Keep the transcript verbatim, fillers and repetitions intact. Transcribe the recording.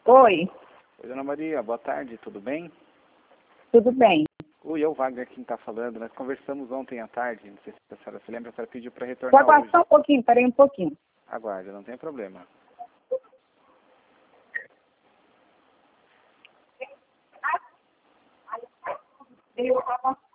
Oi, Oi, dona Maria, boa tarde, tudo bem? tudo bem? Oi, é o Wagner quem está falando. Nós conversamos ontem à tarde, não sei se a senhora se lembra, a senhora pediu para Vou retornar hoje. aguardar um pouquinho, peraí um pouquinho. Aguarde, não tem problema. Eu